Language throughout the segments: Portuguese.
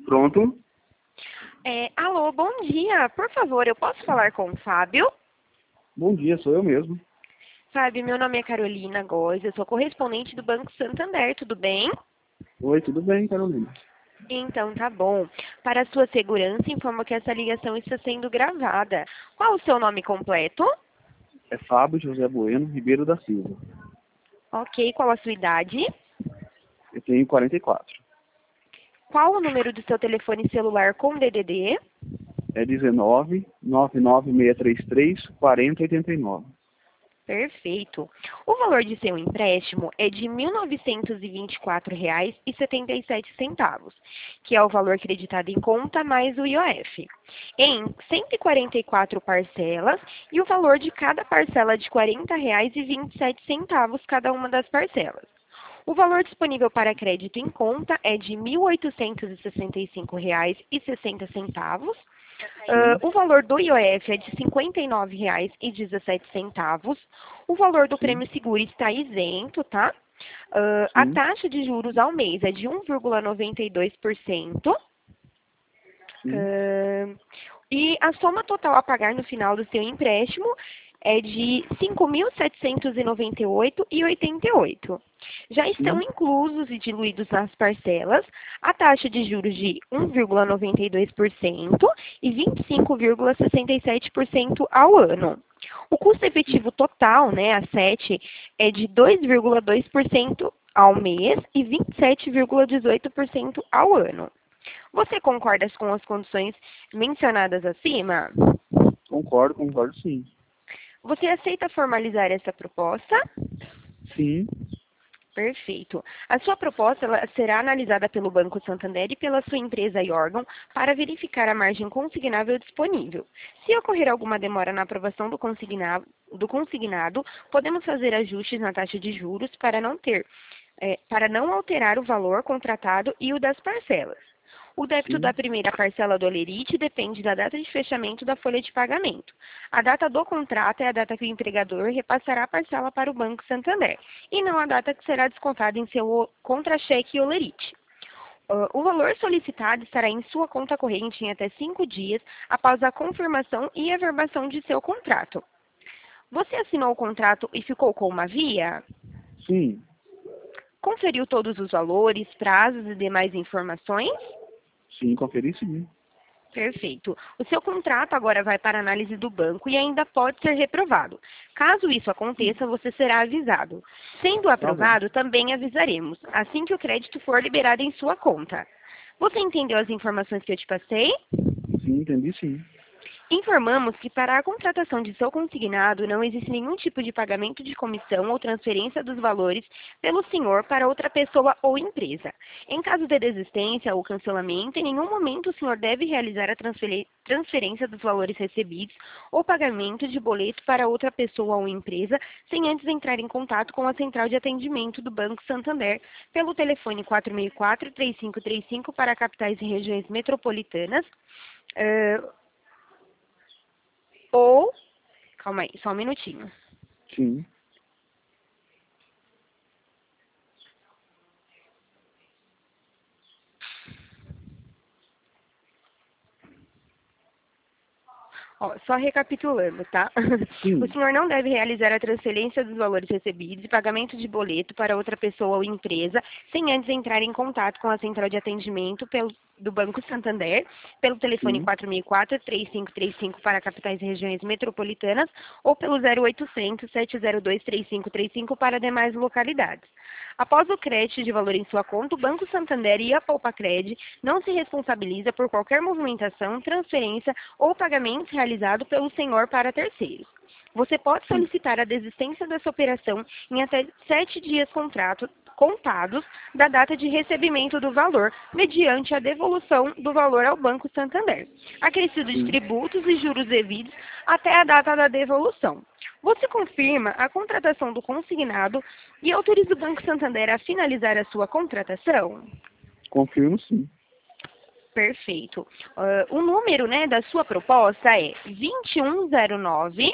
Pronto? Alô, bom dia. Por favor, eu posso falar com o Fábio? Bom dia, sou eu mesmo. Fábio, meu nome é Carolina Góes, eu sou correspondente do Banco Santander, tudo bem? Oi, tudo bem, Carolina? Então, tá bom. Para a sua segurança, informo que essa ligação está sendo gravada. Qual o seu nome completo? É Fábio José Bueno Ribeiro da Silva. Ok, qual a sua idade? Eu tenho 44. Qual o número do seu telefone celular com DDD? É 19 99633 4089. Perfeito. O valor de seu empréstimo é de R$ 1.924,77, que é o valor creditado em conta mais o IOF, em 144 parcelas e o valor de cada parcela de R$ 40,27 cada uma das parcelas. O valor disponível para crédito em conta é de R$ 1.865,60. O valor do IOF é de R$ 59,17. O valor do Sim, prêmio seguro está isento, tá? A sim, taxa de juros ao mês é de 1,92%. sim. Uh, e a soma total a pagar no final do seu empréstimo é de R$ 5.798,88. Já estão Sim. inclusos e diluídos nas parcelas a taxa de juros de 1,92% e 25,67% ao ano. O custo efetivo total, né, a 7, é de 2,2% ao mês e 27,18% ao ano. Você concorda com as condições mencionadas acima? Concordo sim. Você aceita formalizar essa proposta? Sim, Perfeito. A sua proposta ela será analisada pelo Banco Santander e pela sua empresa e órgão para verificar a margem consignável disponível. Se ocorrer alguma demora na aprovação do consignado, podemos fazer ajustes na taxa de juros para não alterar o valor contratado e o das parcelas. O débito da sim, primeira parcela do Olerite depende da data de fechamento da folha de pagamento. A data do contrato é a data que o empregador repassará a parcela para o Banco Santander, e não a data que será descontada em seu contra-cheque Olerite. O valor solicitado estará em sua conta corrente em até 5 dias após a confirmação e averbação de seu contrato. Você assinou o contrato e ficou com uma via? sim, Conferiu todos os valores, prazos e demais informações? sim, conferi sim. Perfeito. O seu contrato agora vai para análise do banco e ainda pode ser reprovado. Caso isso aconteça, você será avisado. Sendo Tá bom. aprovado, também avisaremos, assim que o crédito for liberado em sua conta. Você entendeu as informações que eu te passei? Sim, entendi sim. Informamos que para a contratação de seu consignado não existe nenhum tipo de pagamento de comissão ou transferência dos valores pelo senhor para outra pessoa ou empresa. Em caso de desistência ou cancelamento, em nenhum momento o senhor deve realizar a transferência dos valores recebidos ou pagamento de boleto para outra pessoa ou empresa sem antes entrar em contato com a central de atendimento do Banco Santander pelo telefone 464-3535 para capitais e regiões metropolitanas. Ou, calma aí, só um minutinho. Sim, Ó, só recapitulando, tá? O sim, senhor não deve realizar a transferência dos valores recebidos e pagamento de boleto para outra pessoa ou empresa sem antes entrar em contato com a central de atendimento do Banco Santander pelo telefone sim, 464-3535 para capitais e regiões metropolitanas ou pelo 0800-702-3535 para demais localidades. Após o crédito de valor em sua conta, o Banco Santander e a Poupacred não se responsabiliza por qualquer movimentação, transferência ou pagamento realizado pelo senhor para terceiros. Você pode sim, solicitar a desistência dessa operação em até 7 dias contados da data de recebimento do valor, mediante a devolução do valor ao Banco Santander, acrescido de sim. tributos e juros devidos até a data da devolução. Você confirma a contratação do consignado e autoriza o Banco Santander a finalizar a sua contratação? Confirmo sim. Perfeito. O número, né, da sua proposta é 2109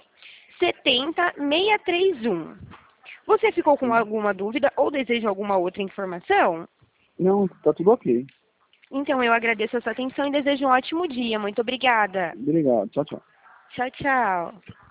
70631. Você ficou com Sim. alguma dúvida ou deseja alguma outra informação? Não, tá tudo ok. Então, eu agradeço a sua atenção e desejo um ótimo dia. Muito obrigada. Obrigado. Tchau, tchau. Tchau, tchau.